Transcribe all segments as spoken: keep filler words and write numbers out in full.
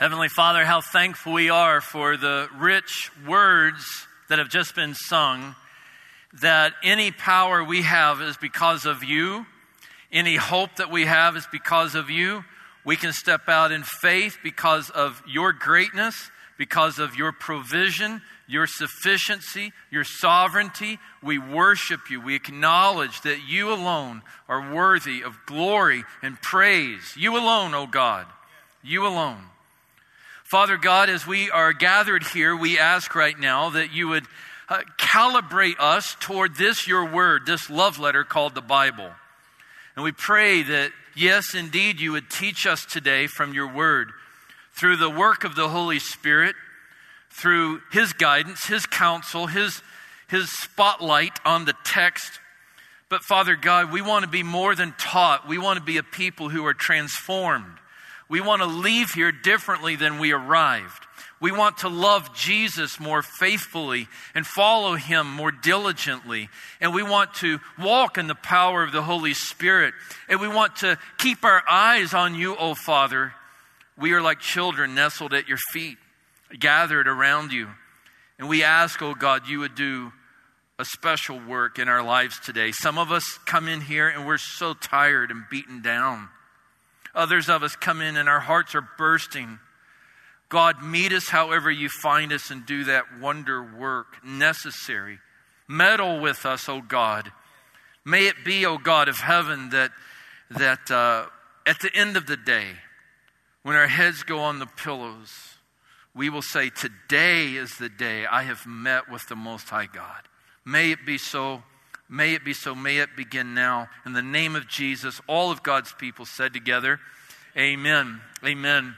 Heavenly Father, how thankful we are for the rich words that have just been sung, that any power we have is because of you. Any hope that we have is because of you. We can step out in faith because of your greatness, because of your provision, your sufficiency, your sovereignty. We worship you. We acknowledge that you alone are worthy of glory and praise. You alone, O God. You alone. Father God, as we are gathered here, we ask right now that you would uh, calibrate us toward this, your word, this love letter called the Bible. And we pray that, yes, indeed, you would teach us today from your word through the work of the Holy Spirit, through his guidance, his counsel, his, his spotlight on the text. But Father God, we want to be more than taught. We want to be a people who are transformed. We want to leave here differently than we arrived. We want to love Jesus more faithfully and follow him more diligently. And we want to walk in the power of the Holy Spirit. And we want to keep our eyes on you, O Father. We are like children nestled at your feet, gathered around you. And we ask, O God, you would do a special work in our lives today. Some of us come in here and we're so tired and beaten down. Others of us come in and our hearts are bursting. God, meet us however you find us and do that wonder work necessary. Meddle with us, O God. May it be, O God of heaven, that, that uh, at the end of the day, when our heads go on the pillows, we will say, today is the day I have met with the Most High God. May it be so. May it be so. May it begin now. In the name of Jesus, all of God's people said together, amen. Amen.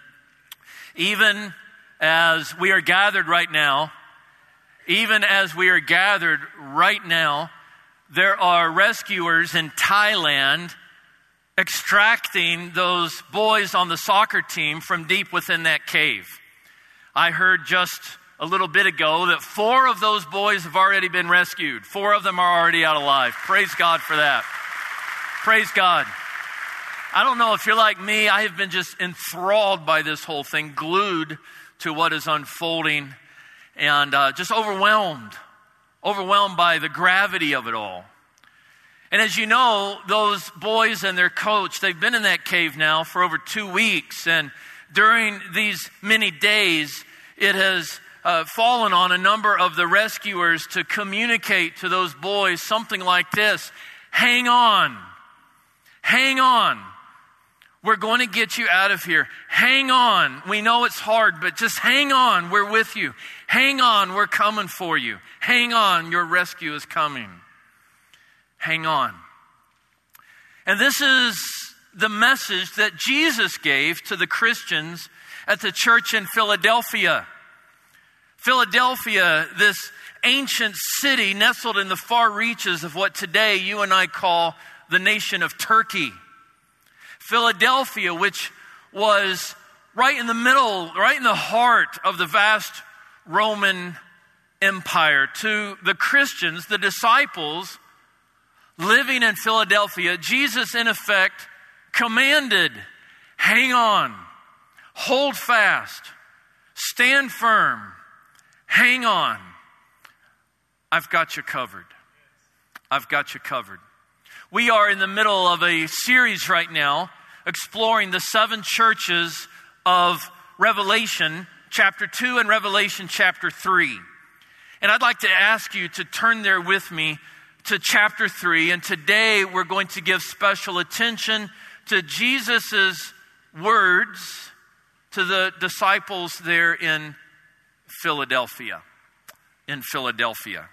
Even as we are gathered right now, even as we are gathered right now, there are rescuers in Thailand extracting those boys on the soccer team from deep within that cave. I heard just a little bit ago that four of those boys have already been rescued. Four of them are already out alive. Praise God for that. Praise God. I don't know if you're like me. I have been just enthralled by this whole thing, glued to what is unfolding, and uh, just overwhelmed, overwhelmed by the gravity of it all. And as you know, those boys and their coach, they've been in that cave now for over two weeks. And during these many days, it has uh, fallen on a number of the rescuers to communicate to those boys something like this: hang on, hang on. We're going to get you out of here. Hang on. We know it's hard, but just hang on. We're with you. Hang on. We're coming for you. Hang on. Your rescue is coming. Hang on. And this is the message that Jesus gave to the Christians at the church in Philadelphia. Philadelphia, this ancient city nestled in the far reaches of what today you and I call the nation of Turkey. Philadelphia, which was right in the middle, right in the heart of the vast Roman Empire. To the Christians, the disciples living in Philadelphia, Jesus in effect commanded, hang on, hold fast, stand firm, hang on. I've got you covered. I've got you covered. We are in the middle of a series right now exploring the seven churches of Revelation chapter two and Revelation chapter three. And I'd like to ask you to turn there with me to chapter three. And today we're going to give special attention to Jesus' words to the disciples there in Philadelphia. In Philadelphia.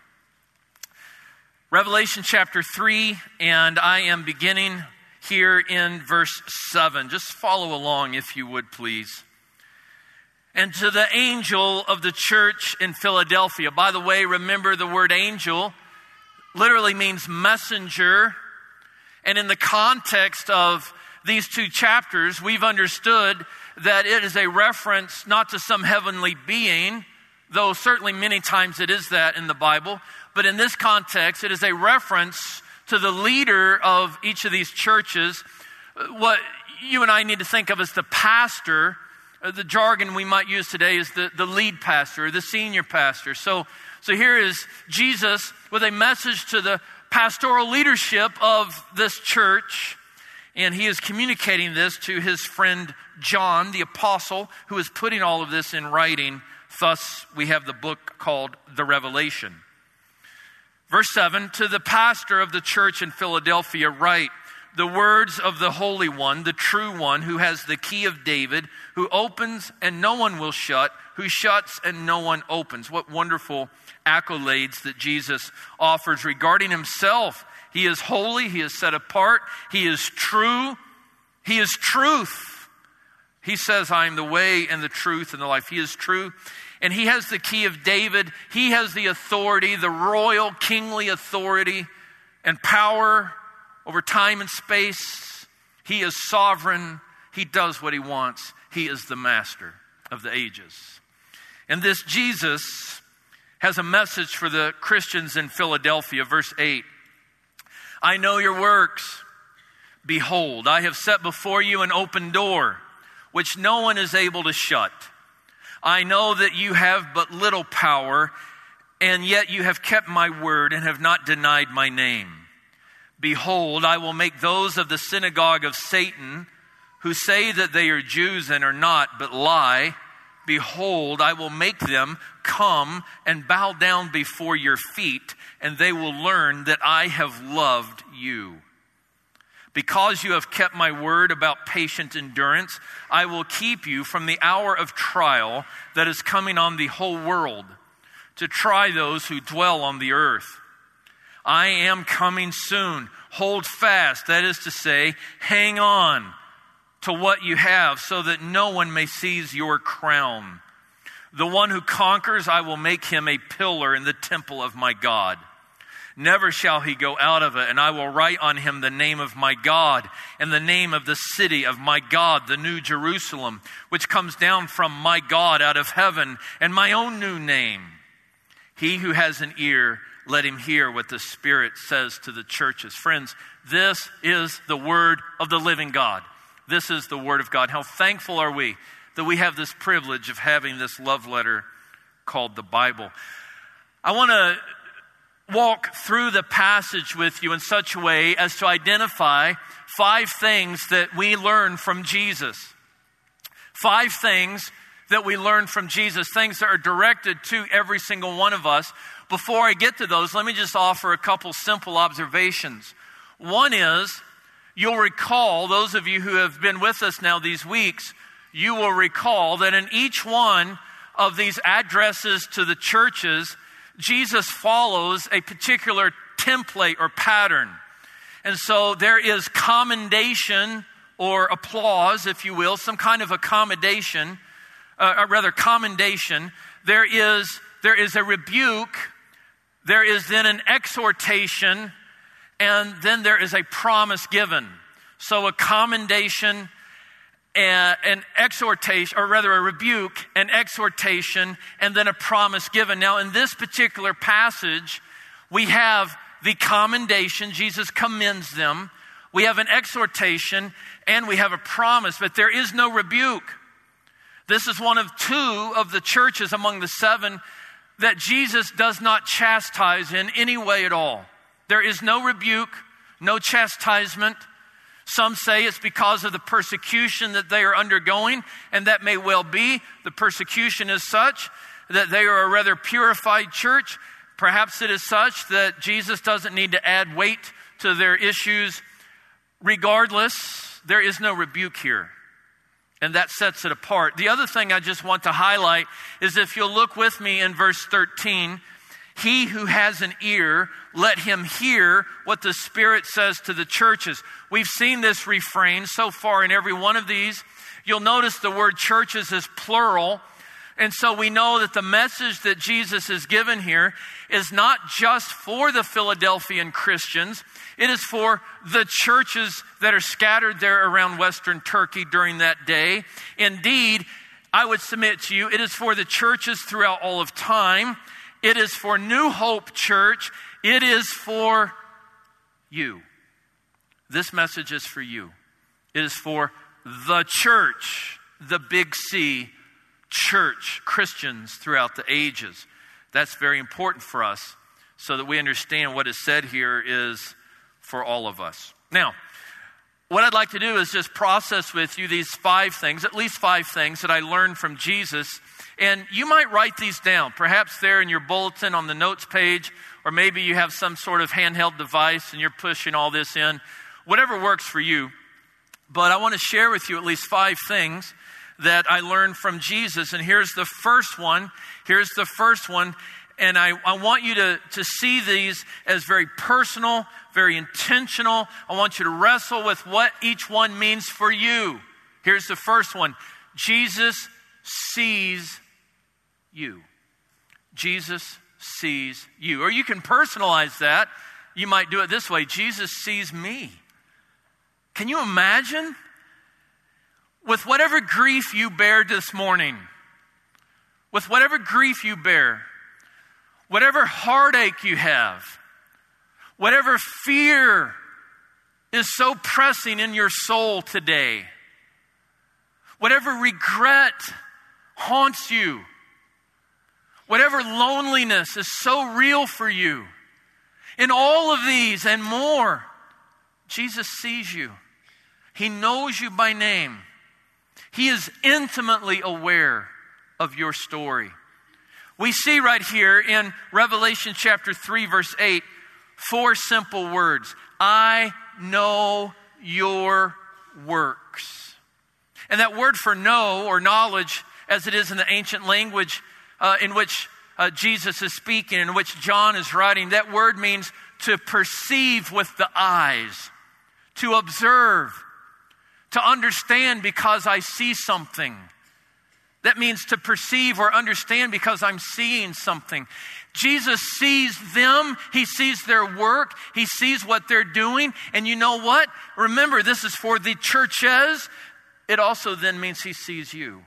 Revelation chapter three, and I am beginning here in verse seven. Just follow along if you would, please. And to the angel of the church in Philadelphia. By the way, remember the word angel literally means messenger. And in the context of these two chapters, we've understood that it is a reference not to some heavenly being, though certainly many times it is that in the Bible. But in this context, it is a reference to the leader of each of these churches, what you and I need to think of as the pastor Uh, the jargon we might use today is the, the lead pastor, or the senior pastor. So, so here is Jesus with a message to the pastoral leadership of this church. And he is communicating this to his friend John, the apostle, who is putting all of this in writing. Thus, we have the book called The Revelation. Verse seven, to the pastor of the church in Philadelphia write, the words of the Holy One, the true One, who has the key of David, who opens and no one will shut, who shuts and no one opens. What wonderful accolades that Jesus offers regarding himself. He is holy, he is set apart, he is true, he is truth. He says, I am the way and the truth and the life. He is true. And he has the key of David. He has the authority, the royal, kingly authority and power over time and space. He is sovereign. He does what he wants. He is the master of the ages. And this Jesus has a message for the Christians in Philadelphia. Verse eight, I know your works. Behold, I have set before you an open door, which no one is able to shut. I know that you have but little power, and yet you have kept my word and have not denied my name. Behold, I will make those of the synagogue of Satan, who say that they are Jews and are not, but lie. Behold, I will make them come and bow down before your feet, and they will learn that I have loved you. Because you have kept my word about patient endurance, I will keep you from the hour of trial that is coming on the whole world, to try those who dwell on the earth. I am coming soon. Hold fast, that is to say, hang on to what you have, so that no one may seize your crown. The one who conquers, I will make him a pillar in the temple of my God. Never shall he go out of it, and I will write on him the name of my God and the name of the city of my God, the new Jerusalem, which comes down from my God out of heaven, and my own new name. He who has an ear, let him hear what the Spirit says to the churches. Friends, this is the word of the living God. This is the word of God. How thankful are we that we have this privilege of having this love letter called the Bible. I want to walk through the passage with you in such a way as to identify five things that we learn from Jesus. Five things that we learn from Jesus, things that are directed to every single one of us. Before I get to those, let me just offer a couple simple observations. One is, you'll recall, those of you who have been with us now these weeks, you will recall that in each one of these addresses to the churches, Jesus follows a particular template or pattern. And so there is commendation or applause, if you will, some kind of accommodation, uh, or rather commendation. There is, there is a rebuke, there is then an exhortation, and then there is a promise given. So a commendation, and an exhortation, or rather a rebuke, an exhortation, and then a promise given. Now in this particular passage, we have the commendation, Jesus commends them. We have an exhortation, and we have a promise, but there is no rebuke. This is one of two of the churches among the seven that Jesus does not chastise in any way at all. There is no rebuke, no chastisement. Some say it's because of the persecution that they are undergoing, and that may well be. The persecution is such that they are a rather purified church. Perhaps it is such that Jesus doesn't need to add weight to their issues. Regardless, there is no rebuke here, and that sets it apart. The other thing I just want to highlight is, if you'll look with me in verse thirteen, he who has an ear, let him hear what the Spirit says to the churches. We've seen this refrain so far in every one of these. You'll notice the word churches is plural. And so we know that the message that Jesus has given here is not just for the Philadelphian Christians. It is for the churches that are scattered there around Western Turkey during that day. Indeed, I would submit to you, it is for the churches throughout all of time. It is for New Hope Church. It is for you. This message is for you. It is for the church. the big C, church, Christians throughout the ages. That's very important for us so that we understand what is said here is for all of us. Now, what I'd like to do is just process with you these five things, at least five things that I learned from Jesus. And you might write these down, perhaps there in your bulletin on the notes page, or maybe you have some sort of handheld device and you're pushing all this in. Whatever works for you. But I want to share with you at least five things that I learned from Jesus. And here's the first one. Here's the first one. And I, I want you to, to see these as very personal, very intentional. I want you to wrestle with what each one means for you. Here's the first one. Jesus sees you. Jesus sees you. Or you can personalize that. You might do it this way. Jesus sees me. Can you imagine? With whatever grief you bear this morning, with whatever grief you bear, whatever heartache you have, whatever fear is so pressing in your soul today, whatever regret haunts you, whatever loneliness is so real for you, in all of these and more, Jesus sees you. He knows you by name. He is intimately aware of your story. We see right here in Revelation chapter three, verse eight, four simple words. I know your works. And that word for know or knowledge, as it is in the ancient language uh, in which uh, Jesus is speaking, in which John is writing, that word means to perceive with the eyes, to observe, to understand because I see something. That means to perceive or understand because I'm seeing something. Jesus sees them. He sees their work. He sees what they're doing. And you know what? Remember, this is for the churches. It also then means he sees you.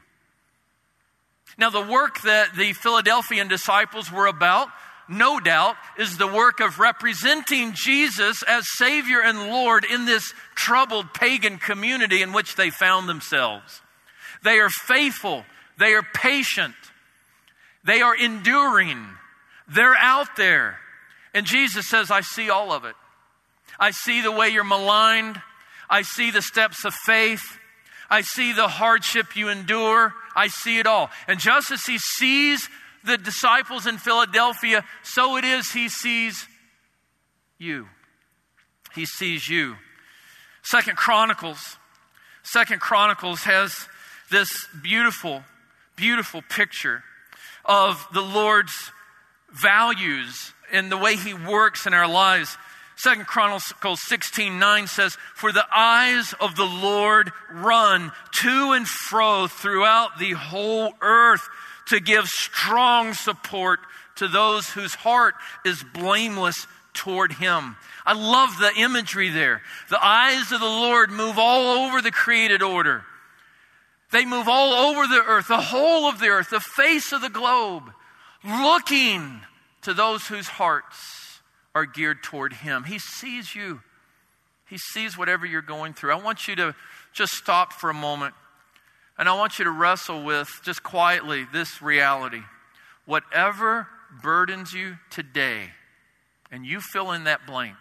Now, the work that the Philadelphian disciples were about, no doubt, is the work of representing Jesus as Savior and Lord in this troubled pagan community in which they found themselves. They are faithful. They are patient. They are enduring. They're out there. And Jesus says, I see all of it. I see the way you're maligned. I see the steps of faith. I see the hardship you endure. I see it all. And just as he sees the disciples in Philadelphia, so it is he sees you. He sees you. Second Chronicles. Second Chronicles has this beautiful, beautiful picture of the Lord's values and the way he works in our lives. Second Chronicles sixteen nine says, for the eyes of the Lord run to and fro throughout the whole earth to give strong support to those whose heart is blameless toward him. I love the imagery there. The eyes of the Lord move all over the created order. They move all over the earth, the whole of the earth, the face of the globe, looking to those whose hearts are geared toward him. He sees you. He sees whatever you're going through. I want you to just stop for a moment, and I want you to wrestle with, just quietly, this reality. Whatever burdens you today, and you fill in that blank,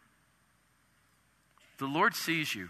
the Lord sees you.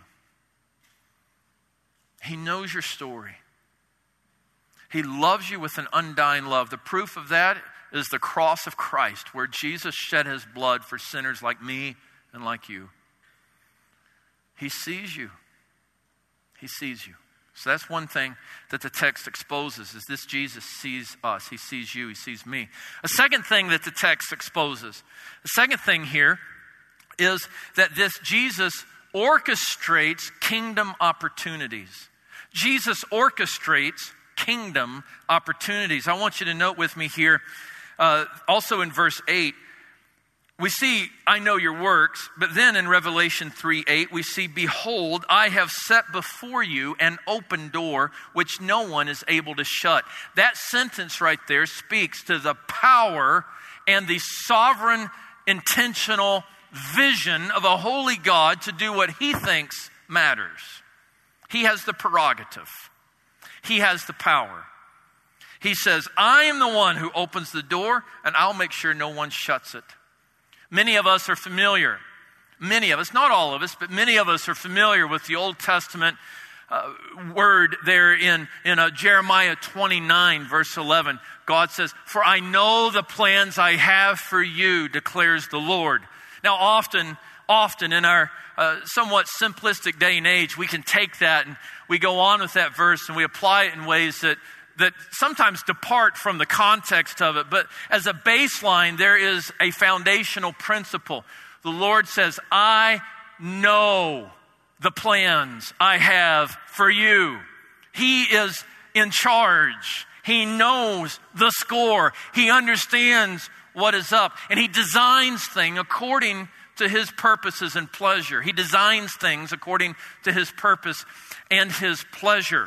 He knows your story. He loves you with an undying love. The proof of that is the cross of Christ, where Jesus shed his blood for sinners like me and like you. He sees you. He sees you. So that's one thing that the text exposes, is this Jesus sees us. He sees you. He sees me. A second thing that the text exposes, the second thing here is that this Jesus orchestrates kingdom opportunities. Jesus orchestrates kingdom opportunities. I want you to note with me here, uh, also in verse eight, we see, I know your works, but then in Revelation three eight, we see, behold, I have set before you an open door which no one is able to shut. That sentence right there speaks to the power and the sovereign, intentional vision of a holy God to do what he thinks matters. He has the prerogative. He has the power. He says, I am the one who opens the door, and I'll make sure no one shuts it. Many of us are familiar. Many of us, not all of us, but many of us are familiar with the Old Testament uh, word there in, in uh, Jeremiah twenty-nine, verse eleven. God says, for I know the plans I have for you, declares the Lord. Now often, often in our uh, somewhat simplistic day and age, we can take that and we go on with that verse and we apply it in ways that that sometimes depart from the context of it. But as a baseline, there is a foundational principle. The Lord says, I know the plans I have for you. He is in charge. He knows the score. He understands what is up. And He designs things according to His purposes and pleasure. He designs things according to His purpose and His pleasure.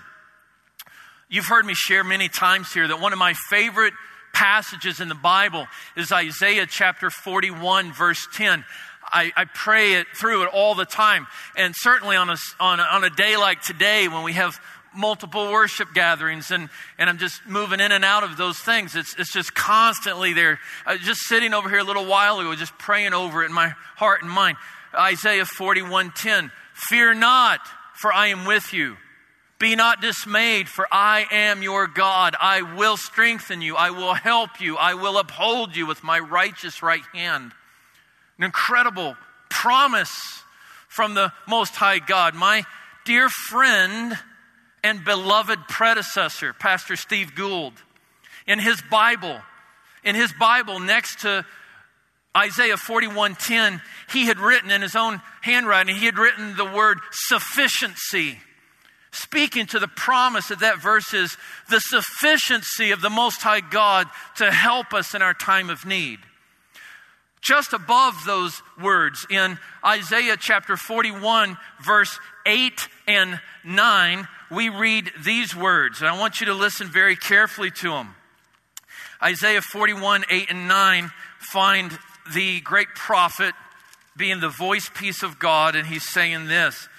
You've heard me share many times here that one of my favorite passages in the Bible is Isaiah chapter forty-one, verse ten. I, I pray it through it all the time. And certainly on a, on a, on a day like today when we have multiple worship gatherings and, and I'm just moving in and out of those things. It's, it's just constantly there. I was just sitting over here a little while ago, just praying over it in my heart and mind. Isaiah forty-one ten, fear not, for I am with you. Be not dismayed, for I am your God. I will strengthen you. I will help you. I will uphold you with my righteous right hand. An incredible promise from the Most High God. My dear friend and beloved predecessor, Pastor Steve Gould, in his Bible, in his Bible next to Isaiah forty-one ten, he had written in his own handwriting, he had written the word sufficiency, speaking to the promise that that verse is the sufficiency of the Most High God to help us in our time of need. Just above those words in Isaiah chapter forty-one, verse eight and nine, we read these words, and I want you to listen very carefully to them. Isaiah forty-one, eight and nine find the great prophet being the voice piece of God, and he's saying this.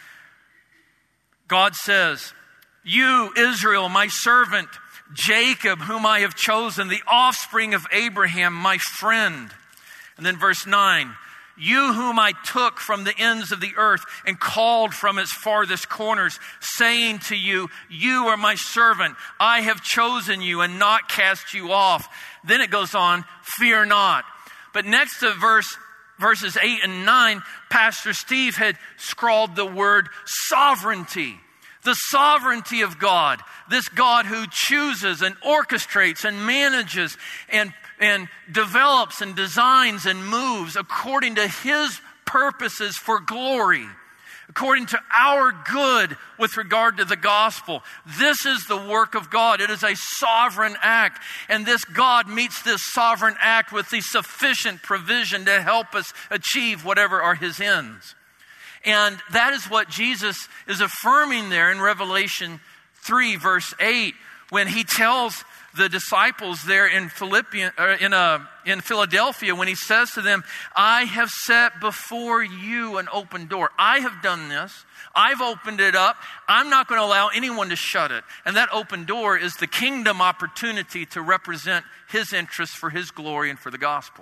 God says, you, Israel, my servant, Jacob, whom I have chosen, the offspring of Abraham, my friend. And then verse nine, you whom I took from the ends of the earth and called from its farthest corners, saying to you, you are my servant. I have chosen you and not cast you off. Then it goes on, fear not. But next to verse verses eight and nine, Pastor Steve had scrawled the word sovereignty. The sovereignty of God. This God who chooses and orchestrates and manages and, and develops and designs and moves according to His purposes for glory. According to our good with regard to the gospel. This is the work of God. It is a sovereign act. And this God meets this sovereign act with the sufficient provision to help us achieve whatever are His ends. And that is what Jesus is affirming there in Revelation three, verse eight, when He tells the disciples there in Philippian, or in, uh, in Philadelphia, when He says to them, I have set before you an open door. I have done this. I've opened it up. I'm not going to allow anyone to shut it. And that open door is the kingdom opportunity to represent His interests for His glory and for the gospel.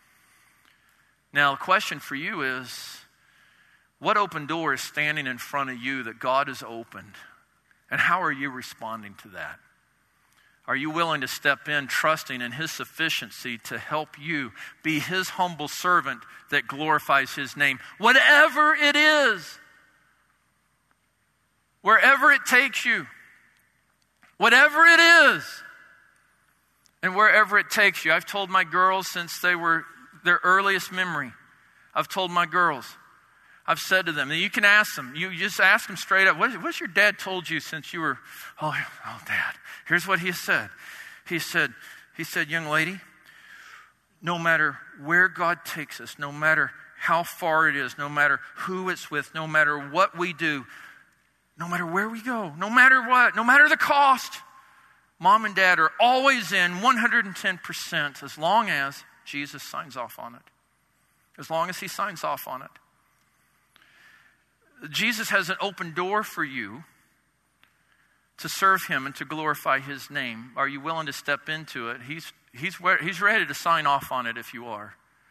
Now, the question for you is, what open door is standing in front of you that God has opened? And how are you responding to that? Are you willing to step in, trusting in His sufficiency to help you be His humble servant that glorifies His name? Whatever it is, wherever it takes you, whatever it is, and wherever it takes you. I've told my girls since they were their earliest memory, I've told my girls, I've said to them, and you can ask them, you just ask them straight up, what, what's your dad told you since you were, oh, oh, Dad, here's what he said. He said, he said, young lady, no matter where God takes us, no matter how far it is, no matter who it's with, no matter what we do, no matter where we go, no matter what, no matter the cost, Mom and Dad are always in one hundred ten percent as long as Jesus signs off on it. As long as He signs off on it. Jesus has an open door for you to serve him and to glorify his name? Are you willing to step into it? He's, he's, he's ready to sign off on it if you are.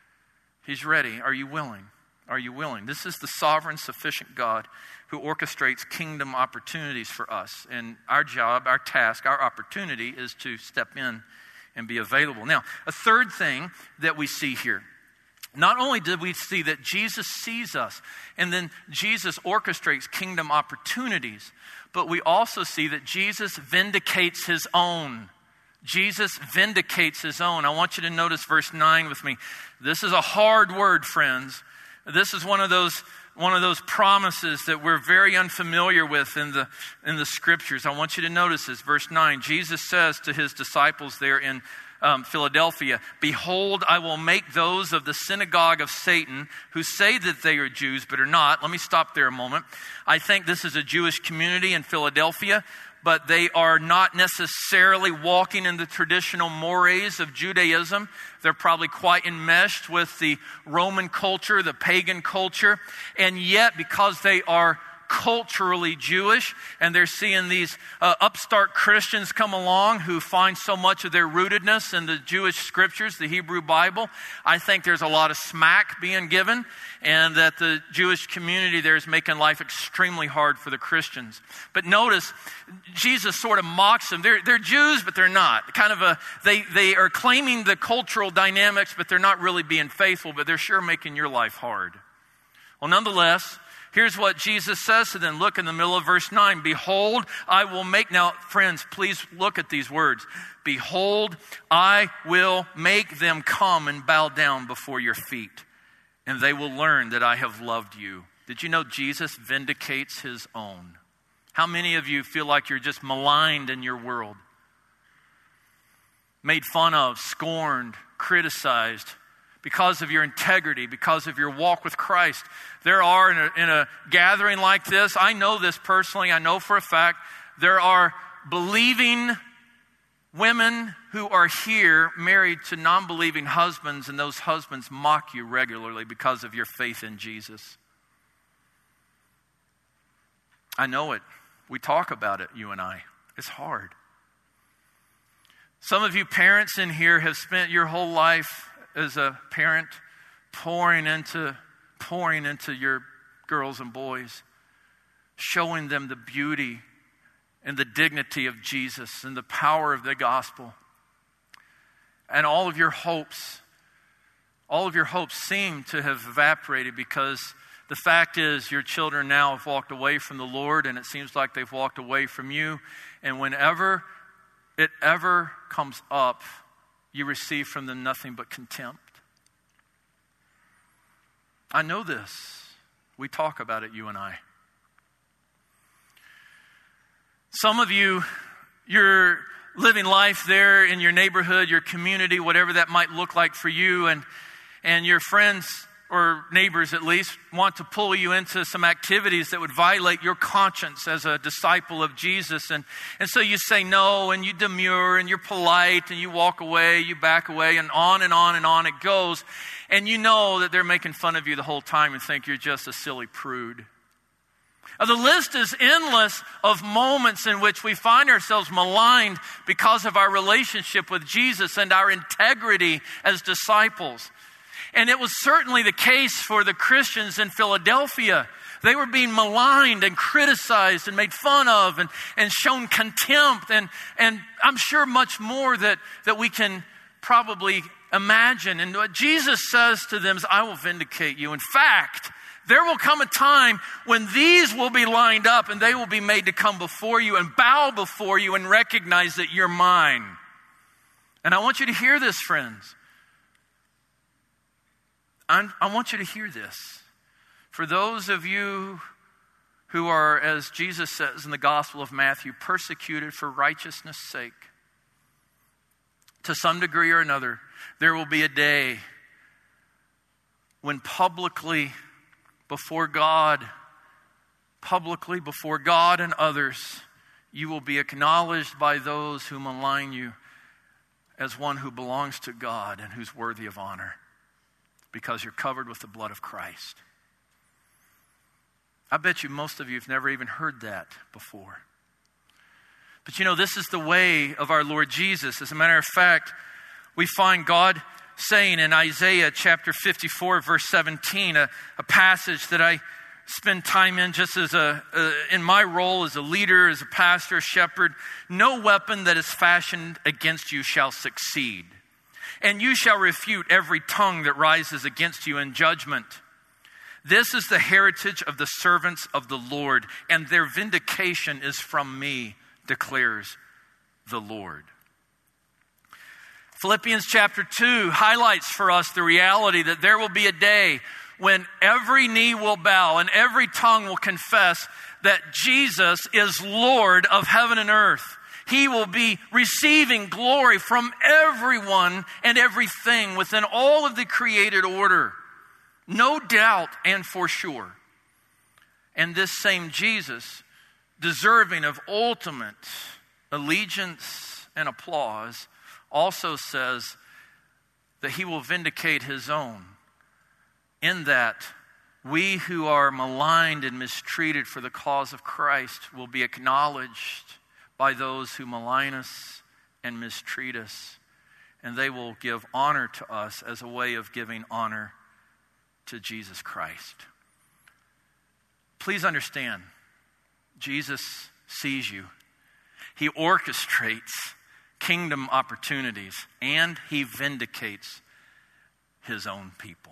He's ready. Are you willing? Are you willing? This is the sovereign, sufficient God who orchestrates kingdom opportunities for us. And our job, our task, our opportunity is to step in and be available. Now, a third thing that we see here. Not only did we see that Jesus sees us, and then Jesus orchestrates kingdom opportunities, but we also see that Jesus vindicates his own. Jesus vindicates his own. I want you to notice verse nine with me. This is a hard word, friends. This is one of those one of those promises that we're very unfamiliar with in the in the scriptures. I want you to notice this. Verse nine, Jesus says to his disciples there in um, Philadelphia, "Behold, I will make those of the synagogue of Satan who say that they are Jews but are not." Let me stop there a moment. I think this is a Jewish community in Philadelphia, but they are not necessarily walking in the traditional mores of Judaism. They're probably quite enmeshed with the Roman culture, the pagan culture. And yet, because they are culturally Jewish, and they're seeing these uh, upstart Christians come along who find so much of their rootedness in the Jewish scriptures, the Hebrew Bible, I think there's a lot of smack being given, and that the Jewish community there is making life extremely hard for the Christians. But notice, Jesus sort of mocks them. They're, they're Jews, but they're not. Kind of a, they, they are claiming the cultural dynamics, but they're not really being faithful, but they're sure making your life hard. Well, nonetheless, here's what Jesus says to them. Look in the middle of verse nine. "Behold, I will make..." Now, friends, please look at these words. "Behold, I will make them come and bow down before your feet, and they will learn that I have loved you." Did you know Jesus vindicates his own? How many of you feel like you're just maligned in your world? Made fun of, scorned, criticized, because of your integrity, because of your walk with Christ. There are, in a, in a gathering like this, I know this personally, I know for a fact, there are believing women who are here married to non-believing husbands, and those husbands mock you regularly because of your faith in Jesus. I know it. We talk about it, you and I. It's hard. Some of you parents in here have spent your whole life as a parent pouring into pouring into your girls and boys, showing them the beauty and the dignity of Jesus and the power of the gospel. And all of your hopes, all of your hopes seem to have evaporated, because the fact is your children now have walked away from the Lord, and it seems like they've walked away from you. And whenever it ever comes up, you receive from them nothing but contempt. I know this. We talk about it, you and I. Some of you, you're living life there in your neighborhood, your community, whatever that might look like for you, and, and your friends or neighbors at least want to pull you into some activities that would violate your conscience as a disciple of Jesus. And, and so you say no, and you demur, and you're polite, and you walk away, you back away, and on and on and on it goes. And you know that they're making fun of you the whole time and think you're just a silly prude. Now, the list is endless of moments in which we find ourselves maligned because of our relationship with Jesus and our integrity as disciples. And it was certainly the case for the Christians in Philadelphia. They were being maligned and criticized and made fun of and, and shown contempt. And, and I'm sure much more that, that we can probably imagine. And what Jesus says to them is, "I will vindicate you. In fact, there will come a time when these will be lined up, and they will be made to come before you and bow before you and recognize that you're mine." And I want you to hear this, friends. I'm, I want you to hear this. For those of you who are, as Jesus says in the Gospel of Matthew, persecuted for righteousness' sake, to some degree or another, there will be a day when publicly before God, publicly before God and others, you will be acknowledged by those who malign you as one who belongs to God and who's worthy of honor, because you're covered with the blood of Christ. I bet you most of you have never even heard that before. But you know, this is the way of our Lord Jesus. As a matter of fact, we find God saying in Isaiah chapter fifty-four, verse seventeen, a, a passage that I spend time in just as a, uh, in my role as a leader, as a pastor, shepherd. No weapon that is fashioned against you shall succeed, and you shall refute every tongue that rises against you in judgment. This is the heritage of the servants of the Lord, and their vindication is from me, declares the Lord. Philippians chapter two highlights for us the reality that there will be a day when every knee will bow and every tongue will confess that Jesus is Lord of heaven and earth. He will be receiving glory from everyone and everything within all of the created order. No doubt and for sure. And this same Jesus, deserving of ultimate allegiance and applause, also says that he will vindicate his own, in that we who are maligned and mistreated for the cause of Christ will be acknowledged by those who malign us and mistreat us, and they will give honor to us as a way of giving honor to Jesus Christ. Please understand, Jesus sees you. He orchestrates kingdom opportunities, and he vindicates his own people.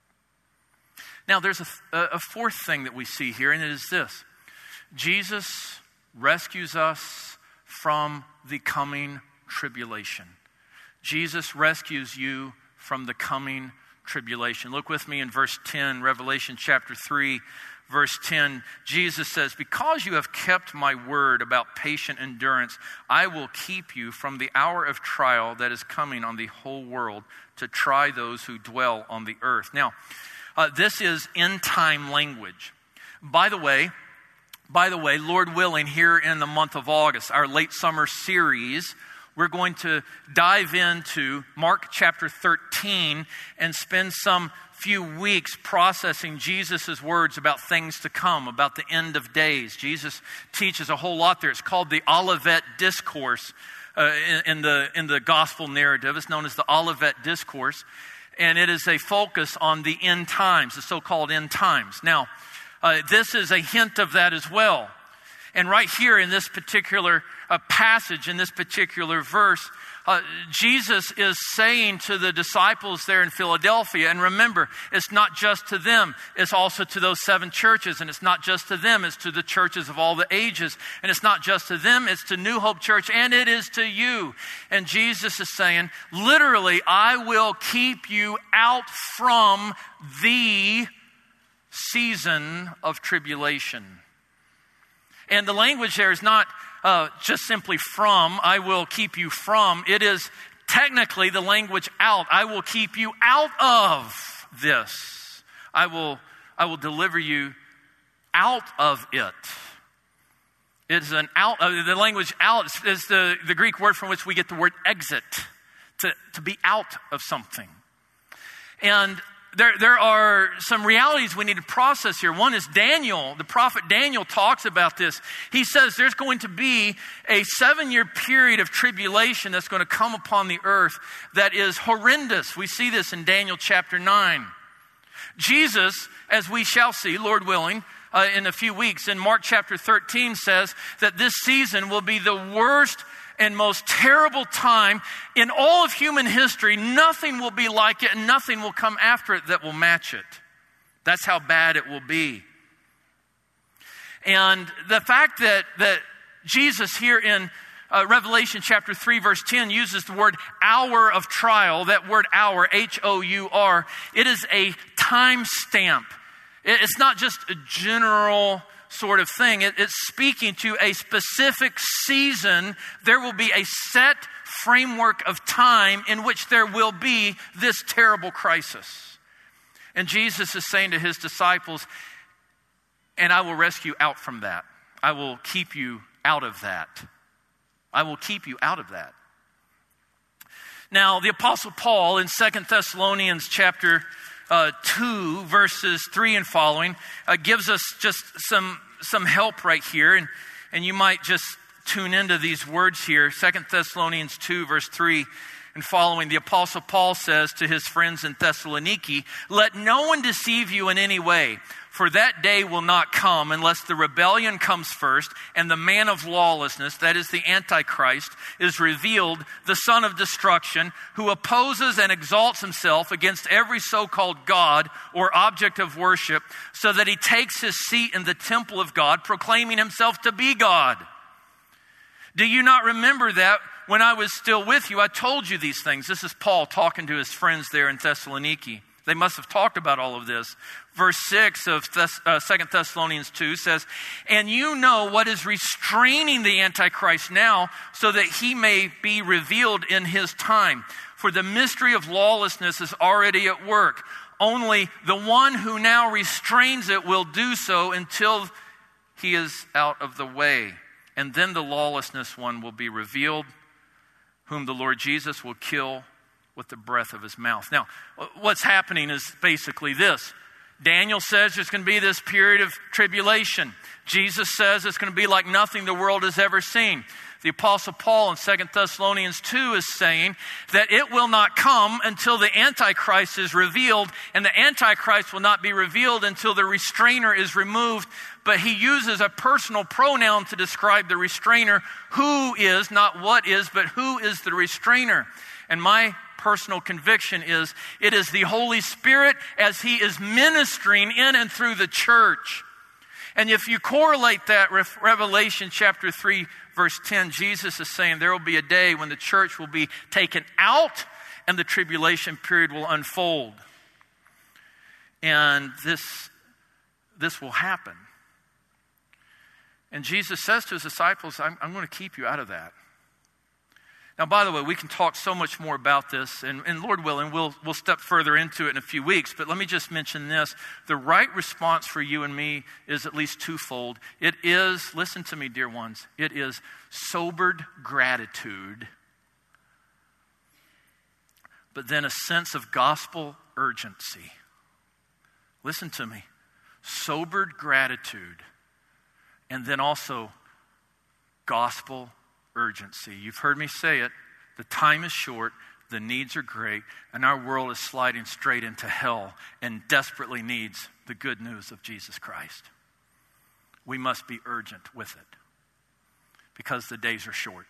Now, there's a, a fourth thing that we see here, and it is this. Jesus rescues us from the coming tribulation. Jesus rescues you from the coming tribulation. Look with me in verse ten, Revelation chapter three, verse ten. Jesus says, because you have kept my word about patient endurance, I will keep you from the hour of trial that is coming on the whole world to try those who dwell on the earth. Now, uh, this is end-time language. By the way, by the way, Lord willing, here in the month of August, our late summer series, we're going to dive into Mark chapter thirteen and spend some few weeks processing Jesus' words about things to come, about the end of days. Jesus teaches a whole lot there. It's called the Olivet Discourse uh, in, in, the, in the gospel narrative. It's known as the Olivet Discourse. And it is a focus on the end times, the so-called end times. Now, uh, this is a hint of that as well. And right here in this particular uh, passage, in this particular verse, uh, Jesus is saying to the disciples there in Philadelphia, and remember, it's not just to them, it's also to those seven churches, and it's not just to them, it's to the churches of all the ages, and it's not just to them, it's to New Hope Church, and it is to you. And Jesus is saying, literally, I will keep you out from the season of tribulation. And the language there is not uh, just simply from, I will keep you from. It is technically the language out. I will keep you out of this. I will, I will deliver you out of it. It's an out, uh, the language out is the, the Greek word from which we get the word exit, to, to be out of something. And There, there are some realities we need to process here. One is Daniel, the prophet Daniel talks about this. He says there's going to be a seven-year period of tribulation that's going to come upon the earth that is horrendous. We see this in Daniel chapter nine. Jesus, as we shall see, Lord willing, uh, in a few weeks, in Mark chapter thirteen says that this season will be the worst and most terrible time in all of human history. Nothing will be like it, and nothing will come after it that will match it. That's how bad it will be. And the fact that, that Jesus here in uh, Revelation chapter three, verse ten, uses the word hour of trial, that word hour, H O U R, it is a time stamp. It's not just a general sort of thing. It, it's speaking to a specific season. There will be a set framework of time in which there will be this terrible crisis. And Jesus is saying to his disciples, and I will rescue out from that. I will keep you out of that. I will keep you out of that. Now, the Apostle Paul in Second Thessalonians chapter Uh, two, verses three and following, uh, gives us just some some help right here. And, and you might just tune into these words here. Second Thessalonians two, verse three and following, the Apostle Paul says to his friends in Thessaloniki, "Let no one deceive you in any way, for that day will not come unless the rebellion comes first and the man of lawlessness, that is the Antichrist, is revealed, the son of destruction, who opposes and exalts himself against every so-called God or object of worship, so that he takes his seat in the temple of God, proclaiming himself to be God. Do you not remember that when I was still with you, I told you these things?" This is Paul talking to his friends there in Thessaloniki. They must have talked about all of this. Verse six of Thess- uh, Second Thessalonians two says, "And you know what is restraining the Antichrist now, so that he may be revealed in his time. For the mystery of lawlessness is already at work. Only the one who now restrains it will do so until he is out of the way. And then the lawlessness one will be revealed, whom the Lord Jesus will kill with the breath of his mouth." Now, what's happening is basically this. Daniel says there's going to be this period of tribulation. Jesus says it's going to be like nothing the world has ever seen. The Apostle Paul in Second Thessalonians two is saying that it will not come until the Antichrist is revealed, and the Antichrist will not be revealed until the restrainer is removed. But he uses a personal pronoun to describe the restrainer. Who is, not what is, but who is the restrainer? And my personal conviction is it is the Holy Spirit as he is ministering in and through the church. And if you correlate that with Revelation chapter three, verse ten, Jesus is saying there will be a day when the church will be taken out and the tribulation period will unfold. And this, this will happen. And Jesus says to his disciples, I'm, I'm going to keep you out of that. Now, by the way, we can talk so much more about this, and, and Lord willing, we'll, we'll step further into it in a few weeks. But let me just mention this. The right response for you and me is at least twofold. It is, listen to me, dear ones, it is sobered gratitude, but then a sense of gospel urgency. Listen to me. Sobered gratitude, and then also gospel urgency. You've heard me say it. The time is short, the needs are great, and our world is sliding straight into hell and desperately needs the good news of Jesus Christ. We must be urgent with it because the days are short.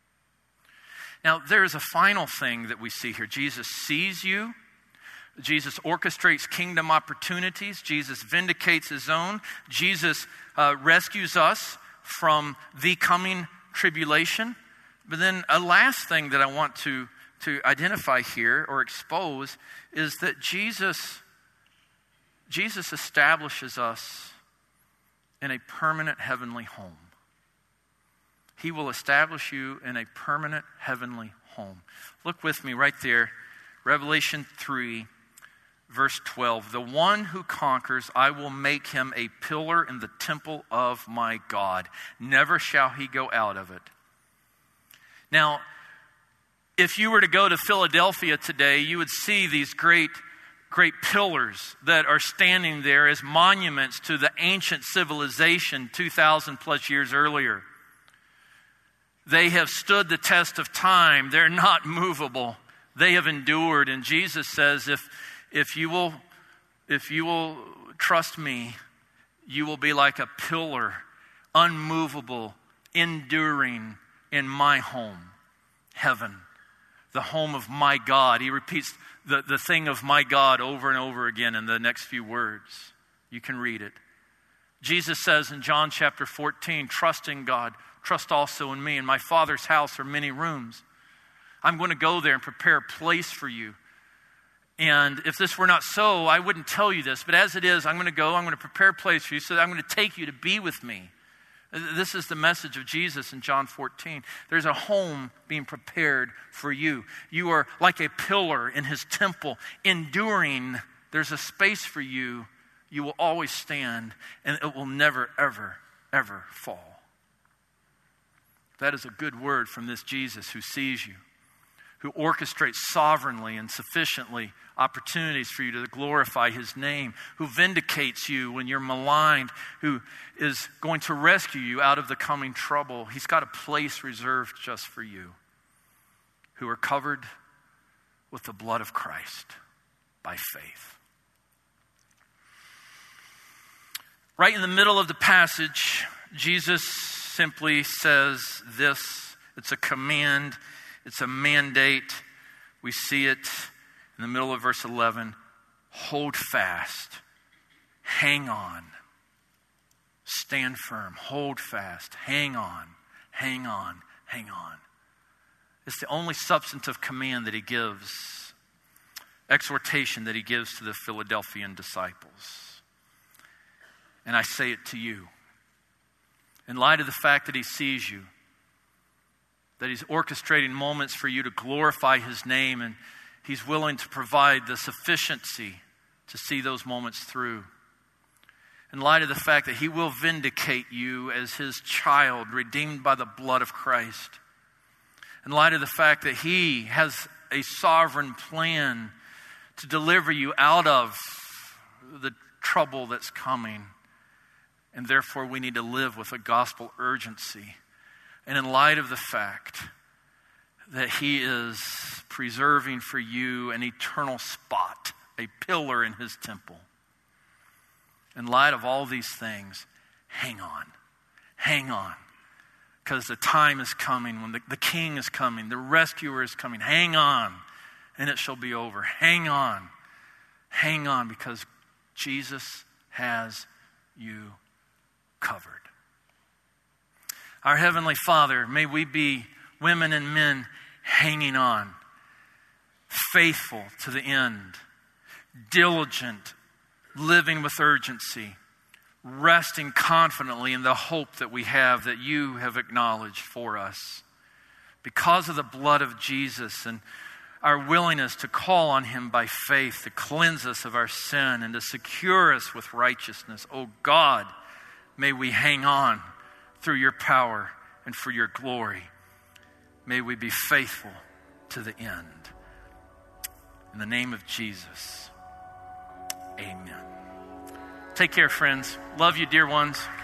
Now, there is a final thing that we see here. Jesus sees you. Jesus orchestrates kingdom opportunities. Jesus vindicates his own. Jesus uh, rescues us from the coming tribulation. But then a last thing that I want to, to identify here or expose is that Jesus, Jesus establishes us in a permanent heavenly home. He will establish you in a permanent heavenly home. Look with me right there, Revelation three, verse twelve. "The one who conquers, I will make him a pillar in the temple of my God. Never shall he go out of it." Now, if you were to go to Philadelphia today, you would see these great, great pillars that are standing there as monuments to the ancient civilization two thousand plus years earlier. They have stood the test of time. They're not movable. They have endured. And Jesus says, if If you will, if you will trust me, you will be like a pillar, unmovable, enduring in my home, heaven, the home of my God. He repeats the, the thing of my God over and over again in the next few words. You can read it. Jesus says in John chapter fourteen, "Trust in God, trust also in me. In my Father's house are many rooms. I'm going to go there and prepare a place for you. And if this were not so, I wouldn't tell you this. But as it is, I'm going to go, I'm going to prepare a place for you, so that I'm going to take you to be with me." This is the message of Jesus in John fourteen. There's a home being prepared for you. You are like a pillar in his temple, enduring. There's a space for you. You will always stand, and it will never, ever, ever fall. That is a good word from this Jesus who sees you, who orchestrates sovereignly and sufficiently opportunities for you to glorify his name, who vindicates you when you're maligned, who is going to rescue you out of the coming trouble. He's got a place reserved just for you, who are covered with the blood of Christ by faith. Right in the middle of the passage, Jesus simply says this. It's a command. It's a mandate. We see it in the middle of verse eleven. Hold fast. Hang on. Stand firm. Hold fast. Hang on. Hang on. Hang on. It's the only substantive command that he gives. Exhortation that he gives to the Philadelphian disciples. And I say it to you. In light of the fact that he sees you, that he's orchestrating moments for you to glorify his name, and he's willing to provide the sufficiency to see those moments through. In light of the fact that he will vindicate you as his child, redeemed by the blood of Christ. In light of the fact that he has a sovereign plan to deliver you out of the trouble that's coming. And therefore we need to live with a gospel urgency. And in light of the fact that he is preserving for you an eternal spot, a pillar in his temple. In light of all these things, hang on. Hang on. Because the time is coming when the, the king is coming, the rescuer is coming. Hang on, and it shall be over. Hang on. Hang on, because Jesus has you covered. Our Heavenly Father, may we be women and men hanging on, faithful to the end, diligent, living with urgency, resting confidently in the hope that we have, that you have acknowledged for us. Because of the blood of Jesus and our willingness to call on him by faith to cleanse us of our sin and to secure us with righteousness. Oh God, may we hang on through your power and for your glory. May we be faithful to the end. In the name of Jesus, amen. Take care, friends. Love you, dear ones.